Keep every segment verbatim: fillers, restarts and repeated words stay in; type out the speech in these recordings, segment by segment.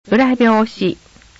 裏表紙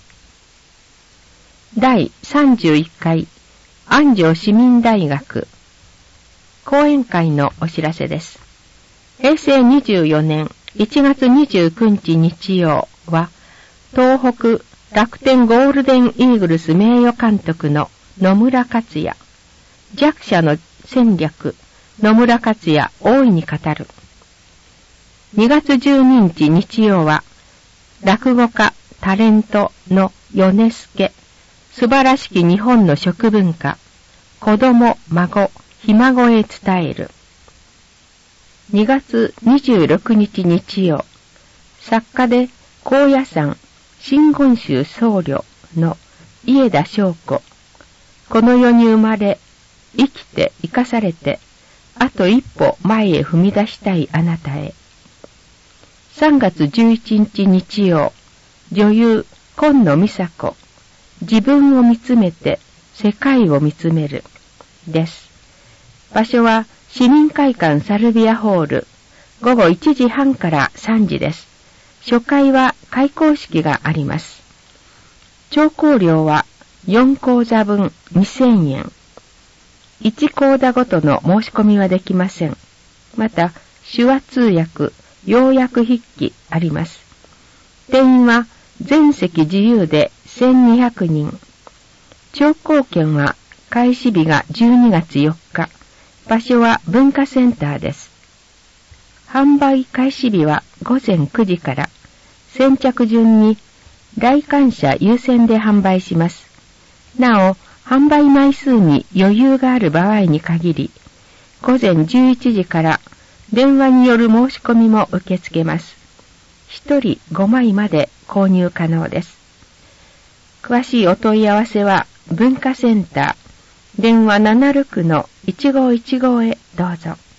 だいさんじゅういっかい安城市民大学講演会のお知らせです。へいせいにじゅうよねんいちがつにじゅうくにち日曜は東北楽天ゴールデンイーグルス名誉監督の野村克也、弱者の戦略野村克也大いに語る。にがつじゅうににち日曜は落語家、タレントの米助、素晴らしき日本の食文化、子供、孫、ひ孫へ伝える。にがつにじゅうろくにち日曜、作家で高野山真言宗僧侶の家田翔子、この世に生まれ、生きて生かされて、あと一歩前へ踏み出したいあなたへ。さんがつじゅういちにち日曜、女優今野美沙子、自分を見つめて世界を見つめるです。場所は市民会館サルビアホール、ごごいちじはんからさんじです。初回は開講式があります。聴講料はよんこうざぶんにせんえん。いちこうだごとの申し込みはできません。また手話通訳、要約筆記あります。定員は全席自由でせんにひゃくにん。聴講券は開始日がじゅうにがつよっか。場所は文化センターです。販売開始日はごぜんくじから。先着順に来館者優先で販売します。なお、販売枚数に余裕がある場合に限り、ごぜんじゅういちじから電話による申し込みも受け付けます。ひとりごまいまで購入可能です。詳しいお問い合わせは文化センター、電話 ななじゅうろくのいちごいちご へどうぞ。